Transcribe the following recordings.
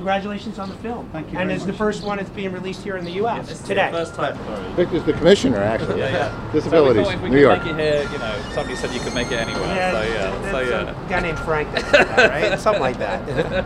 congratulations on the film. Thank you And very it's the much. first one that's being released here in the U.S. This is today. the first time. Victor's the commissioner, actually. Yeah. Disabilities, So we thought if we New could York. make it here, somebody said you could make it anywhere. That's a guy named Frank that said that, right? Something like that.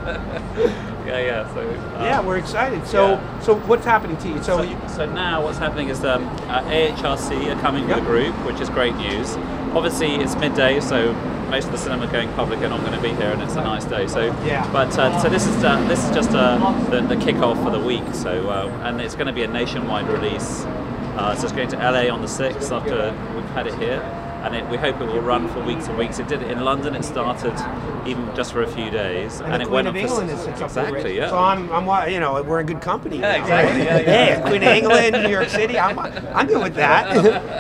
So Yeah, we're excited. So what's happening to you? So now what's happening is AHRC are coming with a group, which is great news. Obviously, it's midday, so most of the cinema going public are not going to be here, and it's a nice day. So this is just the kickoff for the week. So and it's going to be a nationwide release. So it's going to LA on the 6th after we've had it here. And we hope it will run for weeks and weeks. It did it in London. It started even just for a few days, and the it Queen went of on England for is exactly. Yeah. So I'm we're in good company. Yeah, now, exactly. Right? Yeah. Queen of England, New York City. I'm good with that.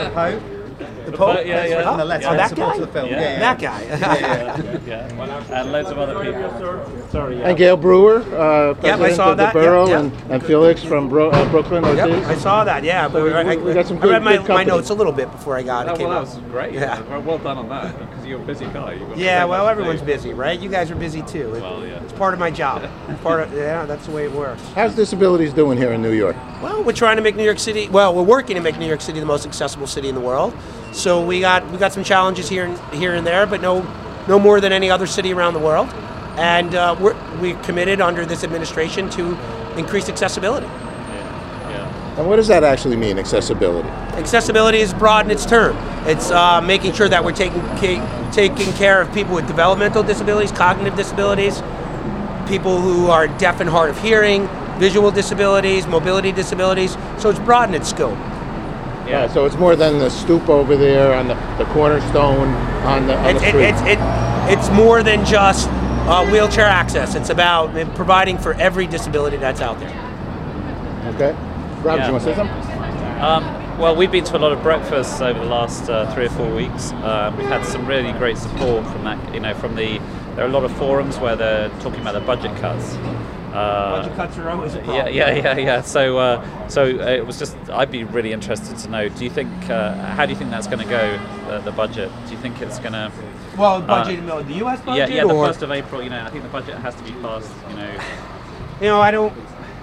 The Pope. Yeah. On the letter Oh, that support guy. of the film. Yeah. That guy. And loads of other people. Sorry. And Gail Brewer, president I saw of the that. borough, Yep. and Felix from Brooklyn. Yep, Ortiz. I saw that. Yeah, but we got some I read good my company. notes a little bit before I got it. Came Well, that out. was great. Yeah. Well done on that, because you're a busy guy. Yeah, well, everyone's busy, right? You guys are busy too. Well, yeah. It's part of my job. That's the way it works. How's disabilities doing here in New York? Well, we're trying to make New York City. Well, we're working to make New York City the most accessible city in the world. So we got some challenges here and there, but no more than any other city around the world. And we're committed under this administration to increase accessibility. And what does that actually mean, accessibility? Accessibility is broad in its term. It's making sure that we're taking care of people with developmental disabilities, cognitive disabilities, people who are deaf and hard of hearing, visual disabilities, mobility disabilities. So it's broad in its scope. Yeah. So it's more than the stoop over there on the cornerstone on the street. It's more than just wheelchair access. It's about providing for every disability that's out there. Okay. Rob, do you want to say something? Well, we've been to a lot of breakfasts over the last 3 or 4 weeks. We've had some really great support from that. There are a lot of forums where they're talking about the budget cuts. Budget cuts are always a problem. Yeah. So it was just. I'd be really interested to know. Do you think? How do you think that's going to go? The budget. Do you think it's going to? Well, budget, the U.S. budget. Yeah. The 1st of April. I think the budget has to be passed. I don't.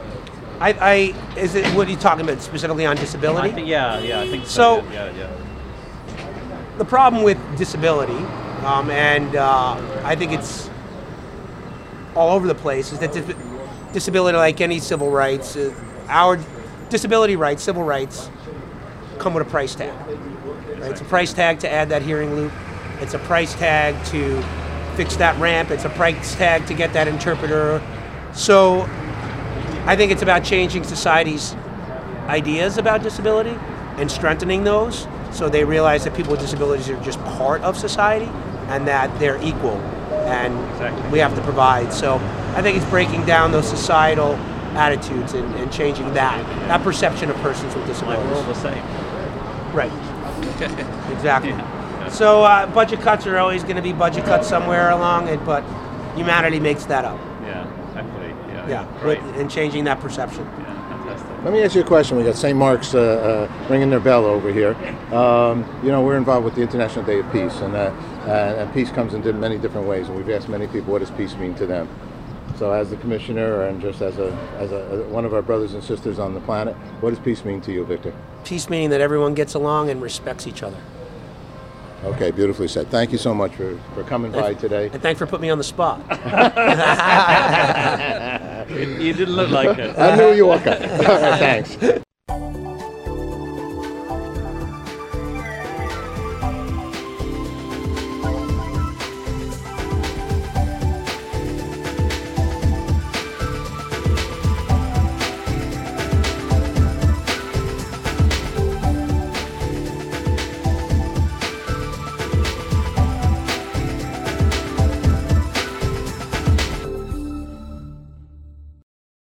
Is it? What are you talking about specifically on disability? I think so. Yeah. The problem with disability, and I think it's all over the place, is that disability, like any civil rights, our disability rights, civil rights, come with a price tag. Right? It's a price tag to add that hearing loop. It's a price tag to fix that ramp. It's a price tag to get that interpreter. So I think it's about changing society's ideas about disability and strengthening those so they realize that people with disabilities are just part of society and that they're equal and we have to provide. So I think it's breaking down those societal attitudes and changing that perception of persons with disabilities. Like we're all the same. Right. Exactly. Yeah. So budget cuts are always going to be budget cuts somewhere along it, but humanity makes that up. Yeah, hopefully. Yeah, great. And changing that perception. Yeah, fantastic. Let me ask you a question. We got St. Mark's ringing their bell over here. We're involved with the International Day of Peace, and peace comes in many different ways. And we've asked many people, what does peace mean to them? So, as the commissioner and just as one of our brothers and sisters on the planet, what does peace mean to you, Victor? Peace meaning that everyone gets along and respects each other. Okay, beautifully said. Thank you so much for coming by today. And thanks for putting me on the spot. You didn't look like it. I knew you were okay. All right, thanks.